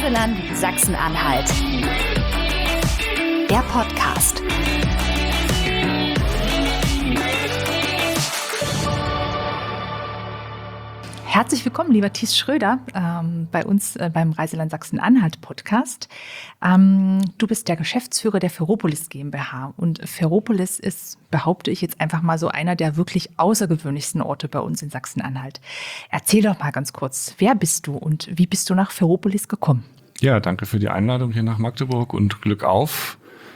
Reiseland Sachsen-Anhalt. Der Podcast. Herzlich willkommen, lieber Thies Schröder, bei uns beim Reiseland Sachsen-Anhalt Podcast. Du bist der Geschäftsführer der Ferropolis GmbH und Ferropolis ist, behaupte ich jetzt einfach mal so, einer der wirklich außergewöhnlichsten Orte bei uns in Sachsen-Anhalt. Erzähl doch mal ganz kurz, wer bist du und wie bist du nach Ferropolis gekommen? Ja, danke für die Einladung hier nach Magdeburg und Glück auf.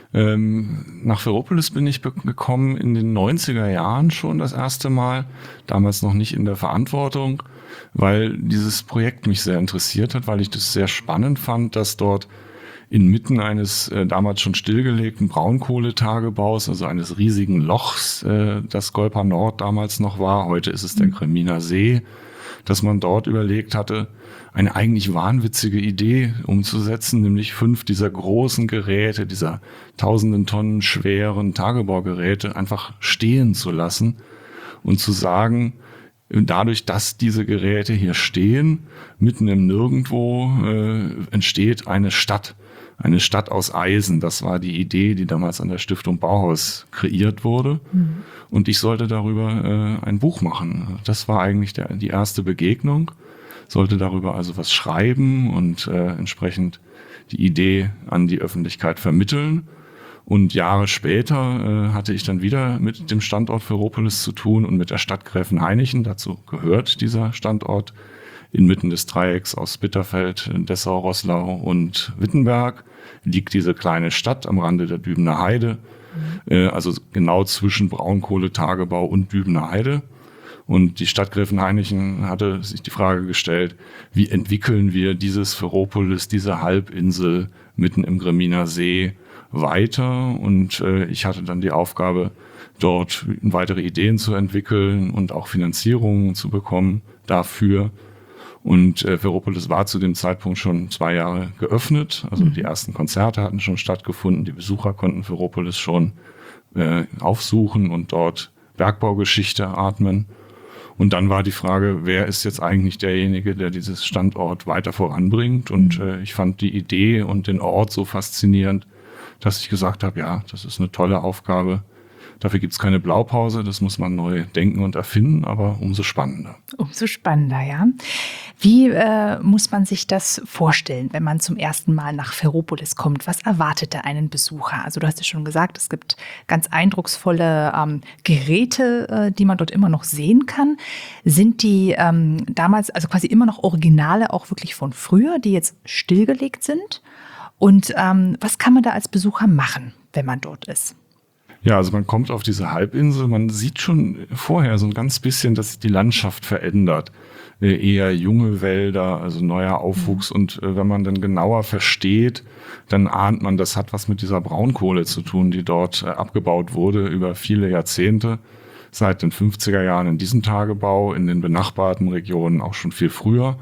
Nach Ferropolis bin ich gekommen in den 90er Jahren schon das erste Mal, damals noch nicht in der Verantwortung, weil dieses Projekt mich sehr interessiert hat, weil ich das sehr spannend fand, dass dort inmitten eines damals schon stillgelegten Braunkohletagebaus, also eines riesigen Lochs, das Golpa Nord damals noch war, heute ist es der Greminer See, dass man dort überlegt hatte, eine eigentlich wahnwitzige Idee umzusetzen, nämlich 5 dieser großen Geräte, dieser tausenden Tonnen schweren Tagebaugeräte einfach stehen zu lassen und zu sagen, dadurch, dass diese Geräte hier stehen, mitten im Nirgendwo entsteht eine Stadt aus Eisen. Das war die Idee, die damals an der Stiftung Bauhaus kreiert wurde. Mhm. Und ich sollte darüber ein Buch machen. Das war eigentlich die erste Begegnung. Sollte darüber also was schreiben und entsprechend die Idee an die Öffentlichkeit vermitteln. Und Jahre später hatte ich dann wieder mit dem Standort Ferropolis zu tun und mit der Stadt Gräfenhainichen. Dazu gehört dieser Standort inmitten des Dreiecks aus Bitterfeld, Dessau, Roßlau und Wittenberg. Liegt diese kleine Stadt am Rande der Dübener Heide, also genau zwischen Braunkohletagebau und Dübener Heide. Und die Stadt Gräfenhainichen hatte sich die Frage gestellt, wie entwickeln wir dieses Ferropolis, diese Halbinsel mitten im Greminer See weiter? Und ich hatte dann die Aufgabe, dort weitere Ideen zu entwickeln und auch Finanzierungen zu bekommen dafür. Und Ferropolis war zu dem Zeitpunkt schon 2 Jahre geöffnet. Also die ersten Konzerte hatten schon stattgefunden. Die Besucher konnten Ferropolis schon aufsuchen und dort Bergbaugeschichte atmen. Und dann war die Frage, wer ist jetzt eigentlich derjenige, der dieses Standort weiter voranbringt? Und ich fand die Idee und den Ort so faszinierend, dass ich gesagt habe, ja, das ist eine tolle Aufgabe. Dafür gibt es keine Blaupause, das muss man neu denken und erfinden, aber umso spannender. Umso spannender, ja. Wie muss man sich das vorstellen, wenn man zum ersten Mal nach Ferropolis kommt? Was erwartet da einen Besucher? Also du hast ja schon gesagt, es gibt ganz eindrucksvolle Geräte, die man dort immer noch sehen kann. Sind die damals also quasi immer noch Originale, auch wirklich von früher, die jetzt stillgelegt sind? Und was kann man da als Besucher machen, wenn man dort ist? Ja, also man kommt auf diese Halbinsel, man sieht schon vorher so ein ganz bisschen, dass sich die Landschaft verändert. Eher junge Wälder, also neuer Aufwuchs. Und wenn man dann genauer versteht, dann ahnt man, das hat was mit dieser Braunkohle zu tun, die dort abgebaut wurde über viele Jahrzehnte. Seit den 50er Jahren in diesem Tagebau, in den benachbarten Regionen auch schon viel früher.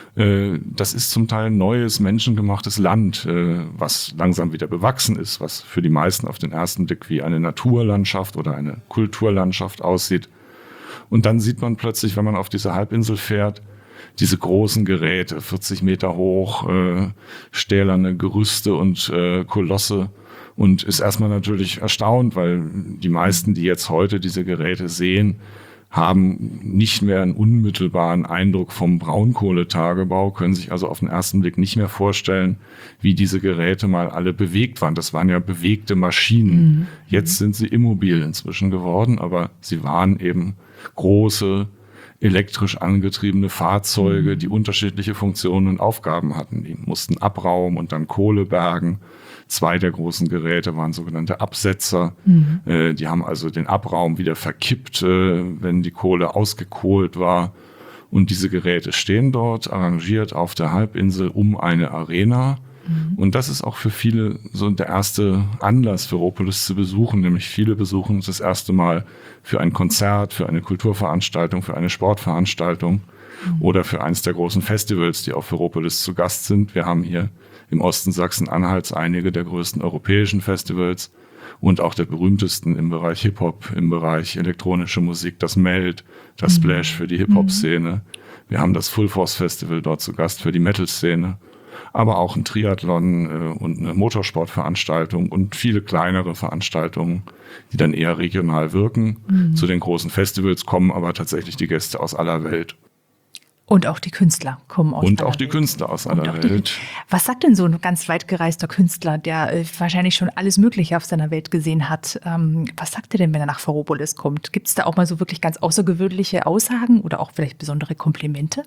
Das ist zum Teil neues, menschengemachtes Land, was langsam wieder bewachsen ist, was für die meisten auf den ersten Blick wie eine Naturlandschaft oder eine Kulturlandschaft aussieht. Und dann sieht man plötzlich, wenn man auf diese Halbinsel fährt, diese großen Geräte, 40 Meter hoch, stählerne Gerüste und Kolosse. Und ist erstmal natürlich erstaunt, weil die meisten, die jetzt heute diese Geräte sehen, haben nicht mehr einen unmittelbaren Eindruck vom Braunkohletagebau, können sich also auf den ersten Blick nicht mehr vorstellen, wie diese Geräte mal alle bewegt waren. Das waren ja bewegte Maschinen. Jetzt sind sie immobil inzwischen geworden, aber sie waren eben große, elektrisch angetriebene Fahrzeuge, die unterschiedliche Funktionen und Aufgaben hatten. Die mussten Abraum und dann Kohle bergen. 2 der großen Geräte waren sogenannte Absetzer. Die haben also den Abraum wieder verkippt, wenn die Kohle ausgekohlt war. Und diese Geräte stehen dort arrangiert auf der Halbinsel um eine Arena. Und das ist auch für viele so der erste Anlass, Ferropolis zu besuchen. Nämlich viele besuchen das erste Mal für ein Konzert, für eine Kulturveranstaltung, für eine Sportveranstaltung oder für eines der großen Festivals, die auf Ferropolis zu Gast sind. Wir haben hier im Osten Sachsen-Anhalts einige der größten europäischen Festivals und auch der berühmtesten im Bereich Hip-Hop, im Bereich elektronische Musik, das Meld, das Splash für die Hip-Hop-Szene. Wir haben das Full Force Festival dort zu Gast für die Metal-Szene. aber auch ein Triathlon und eine Motorsportveranstaltung und viele kleinere Veranstaltungen, die dann eher regional wirken. Zu den großen Festivals kommen aber tatsächlich die Gäste aus aller Welt. Und auch die Künstler kommen aus aller Welt. Und auch die Künstler aus aller Welt. Was sagt denn so ein ganz weit gereister Künstler, der wahrscheinlich schon alles Mögliche auf seiner Welt gesehen hat? Was sagt er denn, wenn er nach Ferropolis kommt? Gibt es da auch mal so wirklich ganz außergewöhnliche Aussagen oder auch vielleicht besondere Komplimente?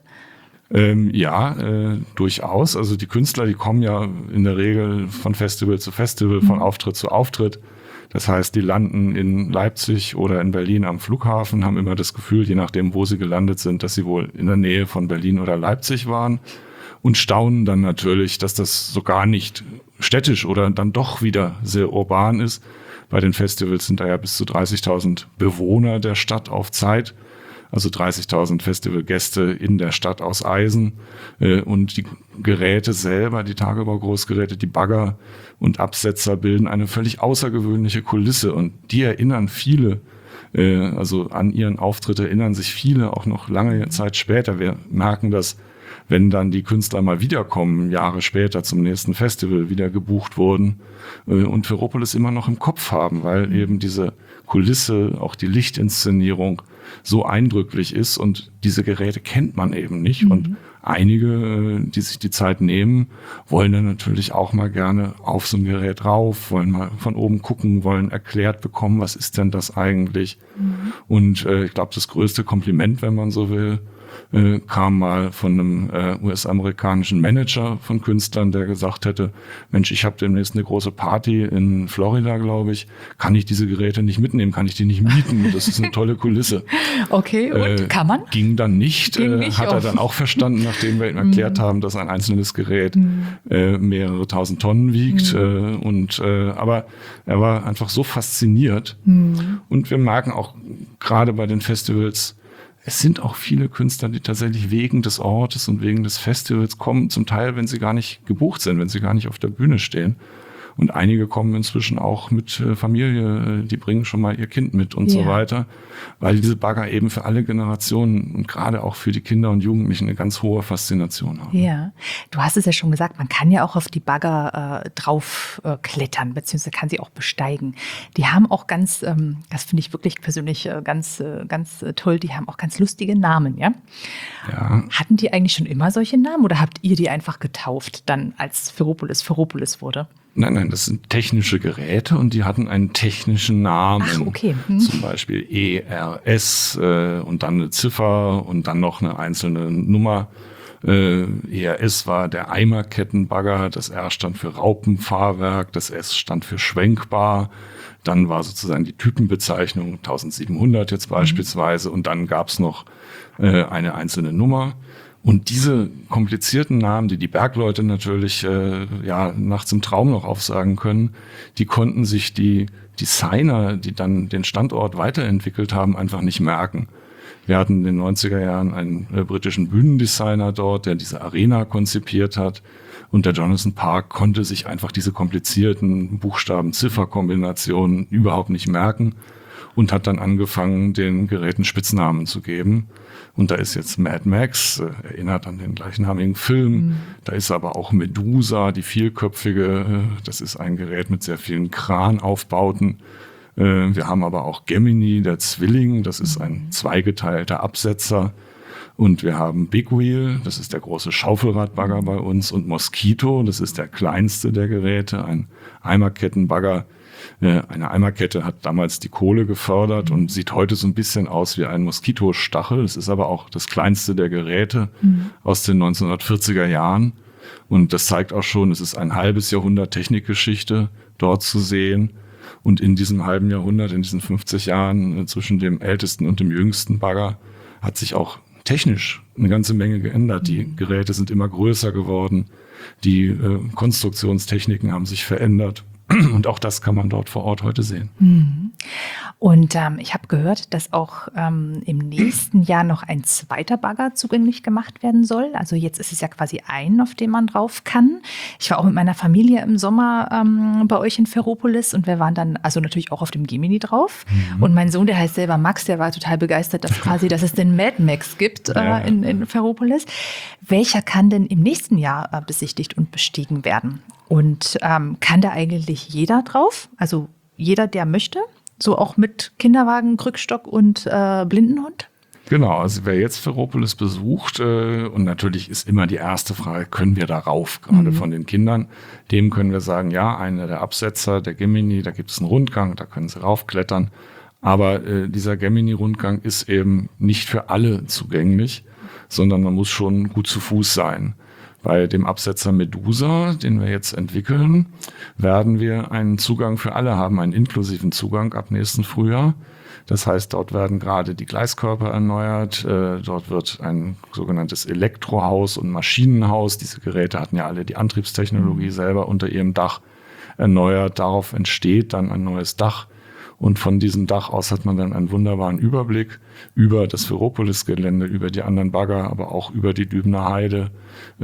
Durchaus. Also die Künstler, die kommen ja in der Regel von Festival zu Festival, von Auftritt zu Auftritt. Das heißt, die landen in Leipzig oder in Berlin am Flughafen, haben immer das Gefühl, je nachdem, wo sie gelandet sind, dass sie wohl in der Nähe von Berlin oder Leipzig waren und staunen dann natürlich, dass das so gar nicht städtisch oder dann doch wieder sehr urban ist. Bei den Festivals sind da ja bis zu 30.000 Bewohner der Stadt auf Zeit. Also 30.000 Festivalgäste in der Stadt aus Eisen. Und die Geräte selber, die Tagebaugroßgeräte, die Bagger und Absetzer bilden eine völlig außergewöhnliche Kulisse. Und die erinnern viele, also an ihren Auftritt erinnern sich viele auch noch lange Zeit später. Wir merken das, wenn dann die Künstler mal wiederkommen, Jahre später zum nächsten Festival wieder gebucht wurden und Ferropolis immer noch im Kopf haben, weil eben diese Kulisse, auch die Lichtinszenierung so eindrücklich ist und diese Geräte kennt man eben nicht. Und einige, die sich die Zeit nehmen, wollen dann natürlich auch mal gerne auf so ein Gerät rauf, wollen mal von oben gucken, wollen erklärt bekommen, was ist denn das eigentlich? Und ich glaube, das größte Kompliment, wenn man so will, kam mal von einem US-amerikanischen Manager von Künstlern, der gesagt hätte, Mensch, ich habe demnächst eine große Party in Florida, glaube ich. Kann ich diese Geräte nicht mitnehmen? Kann ich die nicht mieten? Das ist eine tolle Kulisse. Okay, und kann man? Ging dann nicht. Hat er dann auch verstanden, nachdem wir ihm erklärt haben, dass ein einzelnes Gerät mehrere tausend Tonnen wiegt. Aber er war einfach so fasziniert. Und wir merken auch gerade bei den Festivals, es sind auch viele Künstler, die tatsächlich wegen des Ortes und wegen des Festivals kommen, zum Teil, wenn sie gar nicht gebucht sind, wenn sie gar nicht auf der Bühne stehen. Und einige kommen inzwischen auch mit Familie, die bringen schon mal ihr Kind mit und so weiter, weil diese Bagger eben für alle Generationen und gerade auch für die Kinder und Jugendlichen eine ganz hohe Faszination haben. Ja, du hast es ja schon gesagt, man kann ja auch auf die Bagger drauf klettern, beziehungsweise kann sie auch besteigen. Die haben auch ganz, das finde ich wirklich persönlich ganz toll, die haben auch ganz lustige Namen, ja? Ja. Hatten die eigentlich schon immer solche Namen oder habt ihr die einfach getauft, dann als Ferropolis wurde? Nein, das sind technische Geräte und die hatten einen technischen Namen. Ach, okay. Zum Beispiel ERS und dann eine Ziffer und dann noch eine einzelne Nummer. ERS war der Eimerkettenbagger, das R stand für Raupenfahrwerk, das S stand für schwenkbar. Dann war sozusagen die Typenbezeichnung 1700 jetzt beispielsweise und dann gab's noch eine einzelne Nummer. Und diese komplizierten Namen, die die Bergleute natürlich nachts im Traum noch aufsagen können, die konnten sich die Designer, die dann den Standort weiterentwickelt haben, einfach nicht merken. Wir hatten in den 90er Jahren einen britischen Bühnendesigner dort, der diese Arena konzipiert hat. Und der Jonathan Park konnte sich einfach diese komplizierten Buchstaben-Ziffer-Kombinationen überhaupt nicht merken und hat dann angefangen, den Geräten Spitznamen zu geben. Und da ist jetzt Mad Max, erinnert an den gleichnamigen Film. Da ist aber auch Medusa, die vielköpfige. Das ist ein Gerät mit sehr vielen Kranaufbauten. Wir haben aber auch Gemini, der Zwilling. Das ist ein zweigeteilter Absetzer. Und wir haben Big Wheel, das ist der große Schaufelradbagger bei uns. Und Mosquito, das ist der kleinste der Geräte, ein Eimerkettenbagger. Eine Eimerkette hat damals die Kohle gefördert und sieht heute so ein bisschen aus wie ein Moskitostachel. Es ist aber auch das kleinste der Geräte aus den 1940er Jahren. Und das zeigt auch schon, es ist ein halbes Jahrhundert Technikgeschichte dort zu sehen. Und in diesem halben Jahrhundert, in diesen 50 Jahren zwischen dem ältesten und dem jüngsten Bagger, hat sich auch technisch eine ganze Menge geändert. Die Geräte sind immer größer geworden. Die Konstruktionstechniken haben sich verändert. Und auch das kann man dort vor Ort heute sehen. Und ich habe gehört, dass auch im nächsten Jahr noch ein zweiter Bagger zugänglich gemacht werden soll. Also jetzt ist es ja quasi ein, auf dem man drauf kann. Ich war auch mit meiner Familie im Sommer bei euch in Ferropolis und wir waren dann also natürlich auch auf dem Gemini drauf. Und mein Sohn, der heißt selber Max, der war total begeistert, dass es den Mad Max gibt in Ferropolis. Welcher kann denn im nächsten Jahr besichtigt und bestiegen werden? Und kann da eigentlich jeder drauf? Also jeder, der möchte? So auch mit Kinderwagen, Krückstock und Blindenhund? Genau, also wer jetzt Ferropolis besucht, und natürlich ist immer die erste Frage, können wir da rauf, gerade von den Kindern, dem können wir sagen, ja, einer der Absetzer, der Gemini, da gibt es einen Rundgang, da können sie raufklettern. Aber dieser Gemini-Rundgang ist eben nicht für alle zugänglich, sondern man muss schon gut zu Fuß sein. Bei dem Absetzer Medusa, den wir jetzt entwickeln, werden wir einen Zugang für alle haben, einen inklusiven Zugang ab nächsten Frühjahr. Das heißt, dort werden gerade die Gleiskörper erneuert, dort wird ein sogenanntes Elektrohaus und Maschinenhaus, diese Geräte hatten ja alle die Antriebstechnologie selber unter ihrem Dach erneuert. Darauf entsteht dann ein neues Dach. Und von diesem Dach aus hat man dann einen wunderbaren Überblick über das Ferropolis-Gelände, über die anderen Bagger, aber auch über die Dübener Heide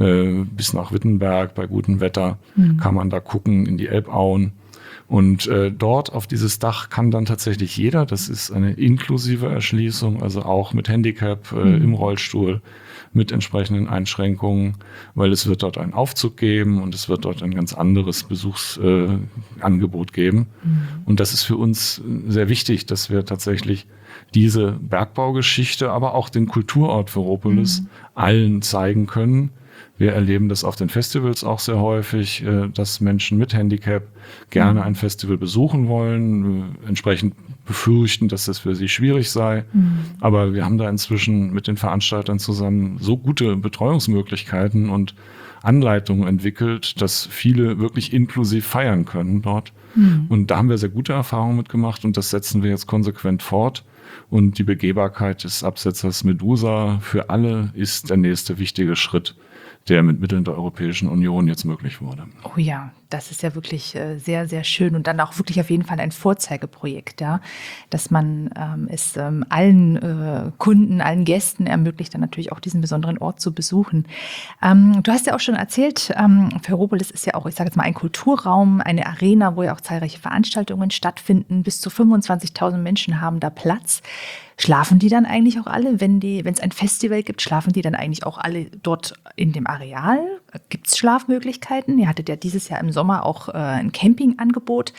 bis nach Wittenberg. Bei gutem Wetter kann man da gucken in die Elbauen. Und dort auf dieses Dach kann dann tatsächlich jeder, das ist eine inklusive Erschließung, also auch mit Handicap im Rollstuhl, mit entsprechenden Einschränkungen, weil es wird dort einen Aufzug geben und es wird dort ein ganz anderes Besuchsangebot geben. Und das ist für uns sehr wichtig, dass wir tatsächlich diese Bergbaugeschichte, aber auch den Kulturort Ferropolis allen zeigen können. Wir erleben das auf den Festivals auch sehr häufig, dass Menschen mit Handicap gerne ein Festival besuchen wollen, entsprechend befürchten, dass das für sie schwierig sei. Aber wir haben da inzwischen mit den Veranstaltern zusammen so gute Betreuungsmöglichkeiten und Anleitungen entwickelt, dass viele wirklich inklusiv feiern können dort. Und da haben wir sehr gute Erfahrungen mitgemacht und das setzen wir jetzt konsequent fort. Und die Begehbarkeit des Absetzers Medusa für alle ist der nächste wichtige Schritt, der mit Mitteln der Europäischen Union jetzt möglich wurde. Oh ja, das ist ja wirklich sehr, sehr schön und dann auch wirklich auf jeden Fall ein Vorzeigeprojekt, ja, dass man es allen Kunden, allen Gästen ermöglicht, dann natürlich auch diesen besonderen Ort zu besuchen. Du hast ja auch schon erzählt, Ferropolis ist ja auch, ich sage jetzt mal, ein Kulturraum, eine Arena, wo ja auch zahlreiche Veranstaltungen stattfinden. Bis zu 25.000 Menschen haben da Platz. Schlafen die dann eigentlich auch alle, wenn es ein Festival gibt, schlafen die dann eigentlich auch alle dort in dem Areal? Gibt es Schlafmöglichkeiten? Ihr hattet ja dieses Jahr im Sommer auch ein Campingangebot.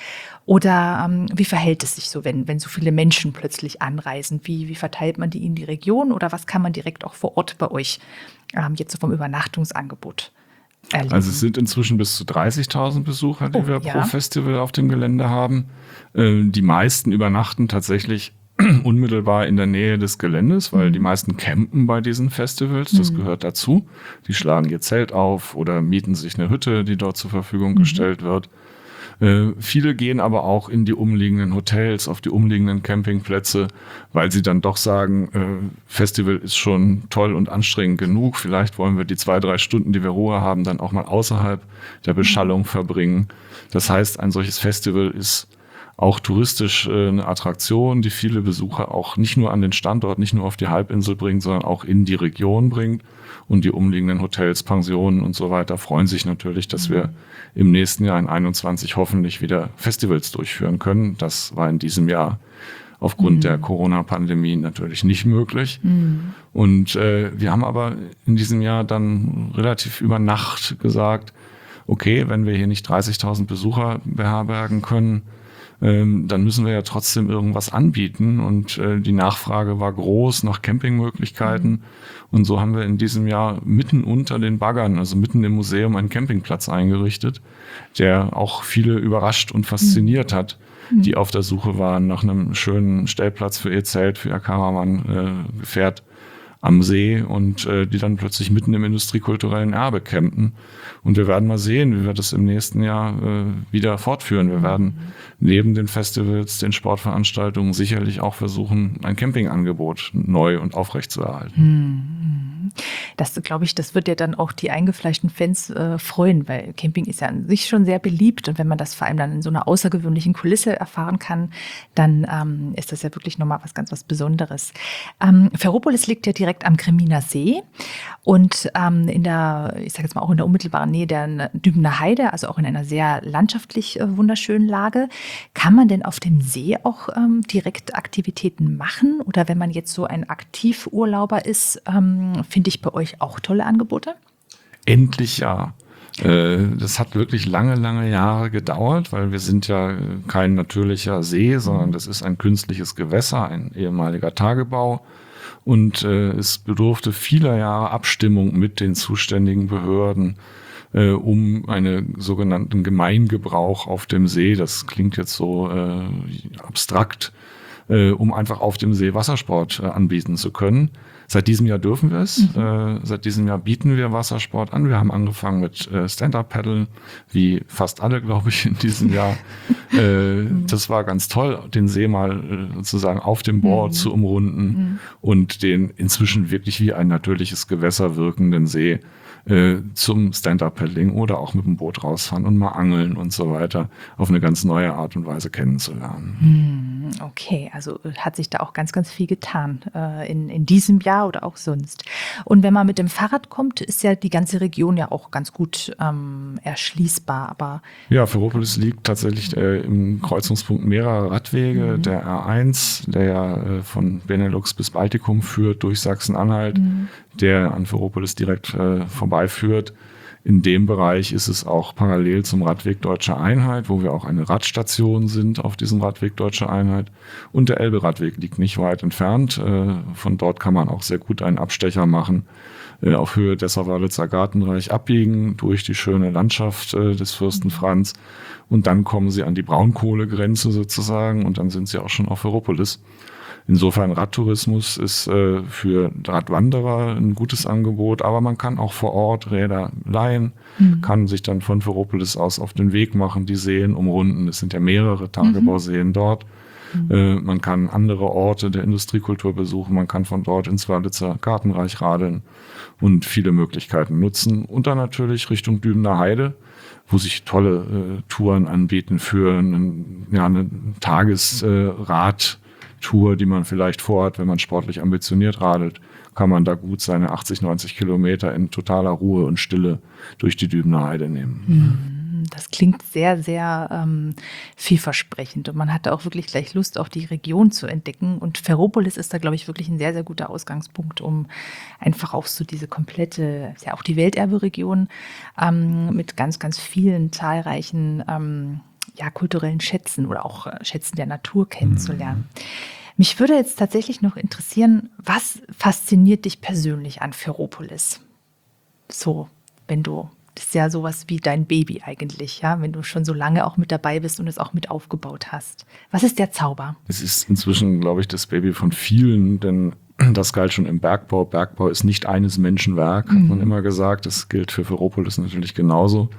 Oder wie verhält es sich so, wenn so viele Menschen plötzlich anreisen? Wie verteilt man die in die Region? Oder was kann man direkt auch vor Ort bei euch jetzt so vom Übernachtungsangebot erleben? Also es sind inzwischen bis zu 30.000 Besucher, die wir pro Festival auf dem Gelände haben. Die meisten übernachten tatsächlich unmittelbar in der Nähe des Geländes, weil die meisten campen bei diesen Festivals, das gehört dazu. Die schlagen ihr Zelt auf oder mieten sich eine Hütte, die dort zur Verfügung gestellt wird. Viele gehen aber auch in die umliegenden Hotels, auf die umliegenden Campingplätze, weil sie dann doch sagen, Festival ist schon toll und anstrengend genug. Vielleicht wollen wir die 2-3 Stunden, die wir Ruhe haben, dann auch mal außerhalb der Beschallung verbringen. Das heißt, ein solches Festival ist auch touristisch eine Attraktion, die viele Besucher auch nicht nur an den Standort, nicht nur auf die Halbinsel bringt, sondern auch in die Region bringt. Und die umliegenden Hotels, Pensionen und so weiter freuen sich natürlich, dass wir im nächsten Jahr in 2021 hoffentlich wieder Festivals durchführen können. Das war in diesem Jahr aufgrund der Corona-Pandemie natürlich nicht möglich. Und wir haben aber in diesem Jahr dann relativ über Nacht gesagt, okay, wenn wir hier nicht 30.000 Besucher beherbergen können, dann müssen wir ja trotzdem irgendwas anbieten. Und die Nachfrage war groß nach Campingmöglichkeiten. Und so haben wir in diesem Jahr mitten unter den Baggern, also mitten im Museum, einen Campingplatz eingerichtet, der auch viele überrascht und fasziniert hat, die auf der Suche waren nach einem schönen Stellplatz für ihr Zelt, für ihr Caravan-Gefährt am See und die dann plötzlich mitten im industriekulturellen Erbe campen. Und wir werden mal sehen, wie wir das im nächsten Jahr wieder fortführen. Wir werden neben den Festivals, den Sportveranstaltungen sicherlich auch versuchen, ein Campingangebot neu und aufrecht zu erhalten. Das glaube ich, das wird ja dann auch die eingefleischten Fans freuen, weil Camping ist ja an sich schon sehr beliebt und wenn man das vor allem dann in so einer außergewöhnlichen Kulisse erfahren kann, dann ist das ja wirklich nochmal was Besonderes. Ferropolis liegt ja direkt am Kreminer See und in der, ich sage jetzt mal auch in der unmittelbaren Nähe der Dübener Heide, also auch in einer sehr landschaftlich wunderschönen Lage. Kann man denn auf dem See auch direkt Aktivitäten machen? Oder wenn man jetzt so ein Aktivurlauber ist, finde ich bei euch auch tolle Angebote? Endlich ja. Das hat wirklich lange Jahre gedauert, weil wir sind ja kein natürlicher See, sondern das ist ein künstliches Gewässer, ein ehemaliger Tagebau. Und es bedurfte vieler Jahre Abstimmung mit den zuständigen Behörden, um einen sogenannten Gemeingebrauch auf dem See, das klingt jetzt so abstrakt, um einfach auf dem See Wassersport anbieten zu können. Seit diesem Jahr dürfen wir es. Seit diesem Jahr bieten wir Wassersport an. Wir haben angefangen mit Stand-Up-Paddeln, wie fast alle, glaube ich, in diesem Jahr. Das war ganz toll, den See mal sozusagen auf dem Board zu umrunden und den inzwischen wirklich wie ein natürliches Gewässer wirkenden See zum Stand-Up-Paddling oder auch mit dem Boot rausfahren und mal angeln und so weiter auf eine ganz neue Art und Weise kennenzulernen. Okay, also hat sich da auch ganz viel getan in diesem Jahr oder auch sonst. Und wenn man mit dem Fahrrad kommt, ist ja die ganze Region ja auch ganz gut erschließbar. Aber ja, Ferropolis liegt tatsächlich im Kreuzungspunkt mehrerer Radwege. Der R1, der ja von Benelux bis Baltikum führt, durch Sachsen-Anhalt, der an Ferropolis direkt vorbeiführt. In dem Bereich ist es auch parallel zum Radweg Deutsche Einheit, wo wir auch eine Radstation sind auf diesem Radweg Deutsche Einheit. Und der Elbe-Radweg liegt nicht weit entfernt. Von dort kann man auch sehr gut einen Abstecher machen, auf Höhe Dessau-Wörlitzer Gartenreich abbiegen, durch die schöne Landschaft des Fürsten Franz. Und dann kommen sie an die Braunkohlegrenze sozusagen und dann sind sie auch schon auf Ferropolis. Insofern Radtourismus ist für Radwanderer ein gutes Angebot, aber man kann auch vor Ort Räder leihen, kann sich dann von Ferropolis aus auf den Weg machen, die Seen umrunden. Es sind ja mehrere Tagebauseen dort. Man kann andere Orte der Industriekultur besuchen, man kann von dort ins Wörlitzer Gartenreich radeln und viele Möglichkeiten nutzen. Und dann natürlich Richtung Dübener Heide, wo sich tolle Touren anbieten für eine Tagesrad. Tour, die man vielleicht vorhat, wenn man sportlich ambitioniert radelt, kann man da gut seine 80, 90 Kilometer in totaler Ruhe und Stille durch die Dübener Heide nehmen. Das klingt sehr vielversprechend und man hatte auch wirklich gleich Lust, auch die Region zu entdecken. Und Ferropolis ist da, glaube ich, wirklich ein sehr guter Ausgangspunkt, um einfach auch so diese komplette, ja auch die Welterbe-Region mit ganz vielen zahlreichen kulturellen Schätzen oder auch Schätzen der Natur kennenzulernen. Mich würde jetzt tatsächlich noch interessieren, was fasziniert dich persönlich an Ferropolis? So, das ist ja sowas wie dein Baby eigentlich, ja, wenn du schon so lange auch mit dabei bist und es auch mit aufgebaut hast. Was ist der Zauber? Es ist inzwischen, glaube ich, das Baby von vielen, denn das galt schon im Bergbau. Bergbau ist nicht eines Menschen Werk, hat man immer gesagt. Das gilt für Ferropolis natürlich genauso.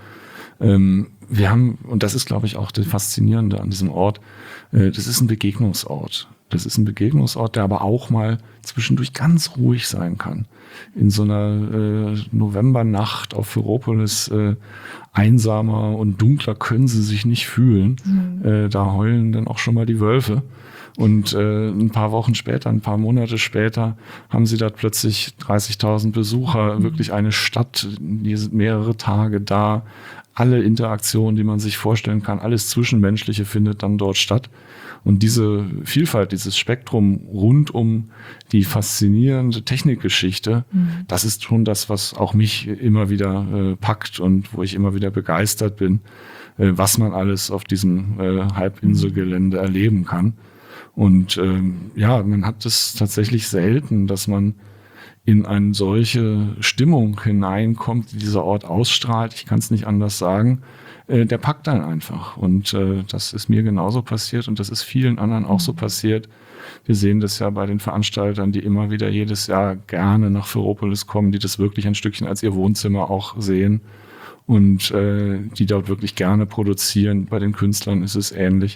Wir haben, und das ist, glaube ich, auch das Faszinierende an diesem Ort, das ist ein Begegnungsort. Das ist ein Begegnungsort, der aber auch mal zwischendurch ganz ruhig sein kann. In so einer Novembernacht auf Ferropolis einsamer und dunkler können sie sich nicht fühlen. Da heulen dann auch schon mal die Wölfe. Und ein paar Wochen später, ein paar Monate später, haben sie da plötzlich 30.000 Besucher, wirklich eine Stadt, die sind mehrere Tage da. Alle Interaktionen, die man sich vorstellen kann, alles Zwischenmenschliche findet dann dort statt. Und diese Vielfalt, dieses Spektrum rund um die faszinierende Technikgeschichte, das ist schon das, was auch mich immer wieder packt und wo ich immer wieder begeistert bin, was man alles auf diesem Halbinselgelände erleben kann. Und man hat es tatsächlich selten, dass man in eine solche Stimmung hineinkommt, die dieser Ort ausstrahlt. Ich kann es nicht anders sagen. Der packt dann einfach. Und das ist mir genauso passiert und das ist vielen anderen auch so passiert. Wir sehen das ja bei den Veranstaltern, die immer wieder jedes Jahr gerne nach Ferropolis kommen, die das wirklich ein Stückchen als ihr Wohnzimmer auch sehen und die dort wirklich gerne produzieren. Bei den Künstlern ist es ähnlich.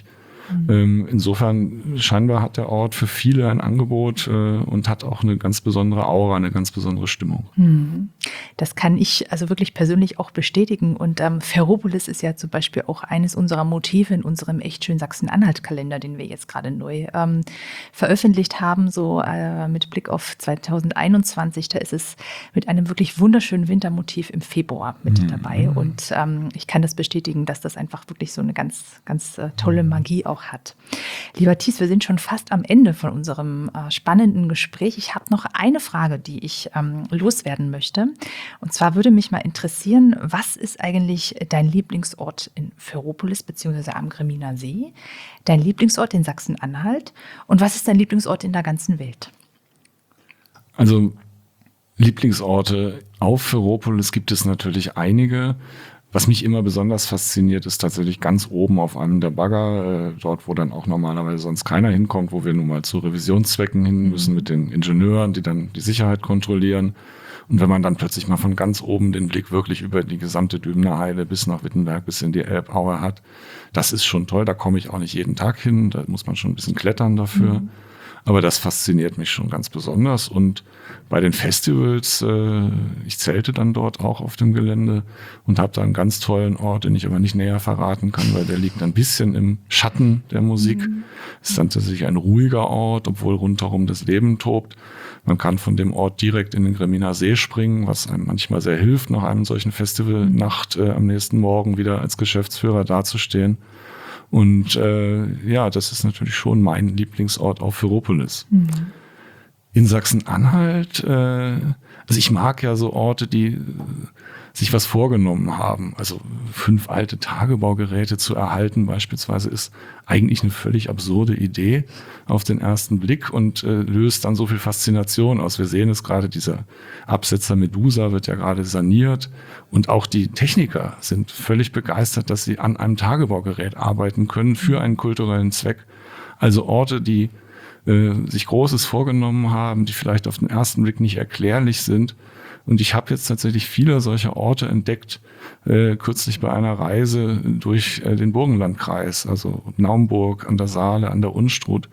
Insofern scheinbar hat der Ort für viele ein Angebot und hat auch eine ganz besondere Aura, eine ganz besondere Stimmung. Das kann ich also wirklich persönlich auch bestätigen. Und Ferropolis ist ja zum Beispiel auch eines unserer Motive in unserem Echt schön Sachsen-Anhalt-Kalender, den wir jetzt gerade neu veröffentlicht haben, so mit Blick auf 2021. Da ist es mit einem wirklich wunderschönen Wintermotiv im Februar mit dabei. Und ich kann das bestätigen, dass das einfach wirklich so eine ganz, ganz tolle Magie auch hat. Lieber Thies, wir sind schon fast am Ende von unserem spannenden Gespräch. Ich habe noch eine Frage, die ich loswerden möchte. Und zwar würde mich mal interessieren, was ist eigentlich dein Lieblingsort in Ferropolis bzw. am Griminer See, dein Lieblingsort in Sachsen-Anhalt und was ist dein Lieblingsort in der ganzen Welt? Also Lieblingsorte auf Ferropolis gibt es natürlich einige. Was mich immer besonders fasziniert, ist tatsächlich ganz oben auf einem der Bagger, dort, wo dann auch normalerweise sonst keiner hinkommt, wo wir nun mal zu Revisionszwecken hin müssen mit den Ingenieuren, die dann die Sicherheit kontrollieren. Und wenn man dann plötzlich mal von ganz oben den Blick wirklich über die gesamte Dübener Heide bis nach Wittenberg, bis in die Elbaue hat, das ist schon toll. Da komme ich auch nicht jeden Tag hin, da muss man schon ein bisschen klettern dafür. Aber das fasziniert mich schon ganz besonders. Und bei den Festivals, ich zelte dann dort auch auf dem Gelände und habe da einen ganz tollen Ort, den ich aber nicht näher verraten kann, weil der liegt ein bisschen im Schatten der Musik. Es ist dann tatsächlich ein ruhiger Ort, obwohl rundherum das Leben tobt. Man kann von dem Ort direkt in den Griminer See springen, was einem manchmal sehr hilft, nach einem solchen Festivalnacht am nächsten Morgen wieder als Geschäftsführer dazustehen. Und das ist natürlich schon mein Lieblingsort auf Ferropolis. In Sachsen-Anhalt, also ich mag ja so Orte, die sich was vorgenommen haben. Also 5 alte Tagebaugeräte zu erhalten beispielsweise ist eigentlich eine völlig absurde Idee auf den ersten Blick und löst dann so viel Faszination aus. Wir sehen es gerade, dieser Absetzer Medusa wird ja gerade saniert und auch die Techniker sind völlig begeistert, dass sie an einem Tagebaugerät arbeiten können für einen kulturellen Zweck. Also Orte, die sich Großes vorgenommen haben, die vielleicht auf den ersten Blick nicht erklärlich sind. Und ich habe jetzt tatsächlich viele solcher Orte entdeckt, kürzlich bei einer Reise durch den Burgenlandkreis, also Naumburg an der Saale, an der Unstrut.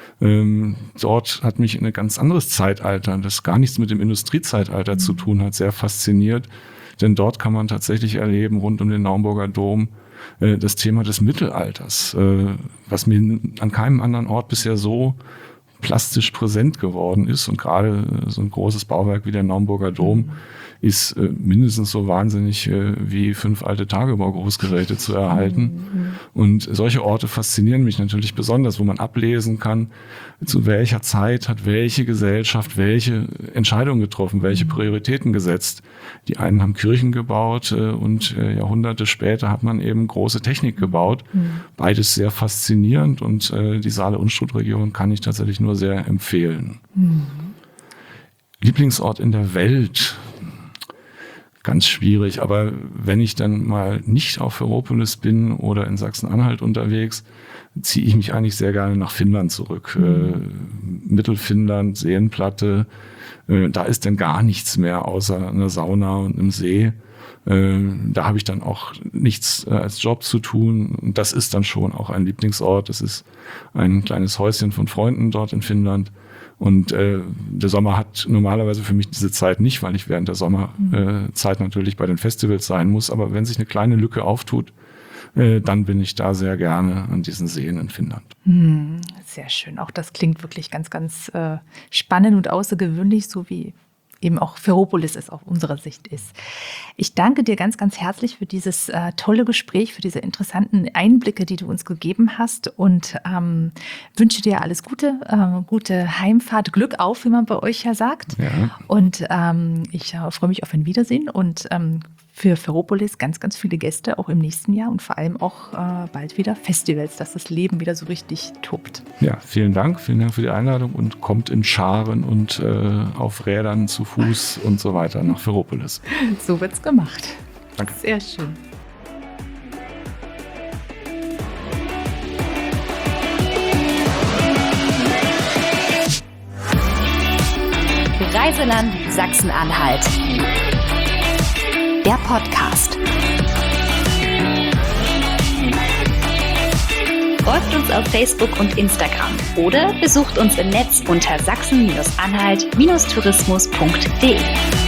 Dort hat mich ein ganz anderes Zeitalter, das gar nichts mit dem Industriezeitalter zu tun hat, sehr fasziniert. Denn dort kann man tatsächlich erleben, rund um den Naumburger Dom, das Thema des Mittelalters, was mir an keinem anderen Ort bisher so plastisch präsent geworden ist. Und gerade so ein großes Bauwerk wie der Naumburger Dom ist mindestens so wahnsinnig wie 5 alte Tagebaugroßgeräte zu erhalten. Und solche Orte faszinieren mich natürlich besonders, wo man ablesen kann, zu welcher Zeit hat welche Gesellschaft welche Entscheidungen getroffen, welche Prioritäten gesetzt. Die einen haben Kirchen gebaut und Jahrhunderte später hat man eben große Technik gebaut. Beides sehr faszinierend und die Saale-Unstrut-Region kann ich tatsächlich nur sehr empfehlen. Lieblingsort in der Welt? Ganz schwierig, aber wenn ich dann mal nicht auf Ferropolis bin oder in Sachsen-Anhalt unterwegs, ziehe ich mich eigentlich sehr gerne nach Finnland zurück. Mittelfinnland, Seenplatte, da ist dann gar nichts mehr außer einer Sauna und einem See. Da habe ich dann auch nichts als Job zu tun. Und das ist dann schon auch ein Lieblingsort. Das ist ein kleines Häuschen von Freunden dort in Finnland. Und der Sommer hat normalerweise für mich diese Zeit nicht, weil ich während der Sommerzeit natürlich bei den Festivals sein muss. Aber wenn sich eine kleine Lücke auftut, dann bin ich da sehr gerne an diesen Seen in Finnland. Sehr schön. Auch das klingt wirklich ganz, ganz spannend und außergewöhnlich, so wie eben auch Ferropolis es aus unserer Sicht ist. Ich danke dir ganz, ganz herzlich für dieses tolle Gespräch, für diese interessanten Einblicke, die du uns gegeben hast und wünsche dir alles Gute, gute Heimfahrt, Glück auf, wie man bei euch ja sagt. Ja. Und ich freue mich auf ein Wiedersehen und für Ferropolis ganz, ganz viele Gäste, auch im nächsten Jahr und vor allem auch bald wieder Festivals, dass das Leben wieder so richtig tobt. Ja, vielen Dank für die Einladung und kommt in Scharen und auf Rädern zu Fuß und so weiter nach Ferropolis. So wird's gemacht. Danke. Sehr schön. Reiseland Sachsen-Anhalt. Der Podcast. Folgt uns uns auf Facebook und Instagram oder besucht uns im Netz unter sachsen-anhalt-tourismus.de.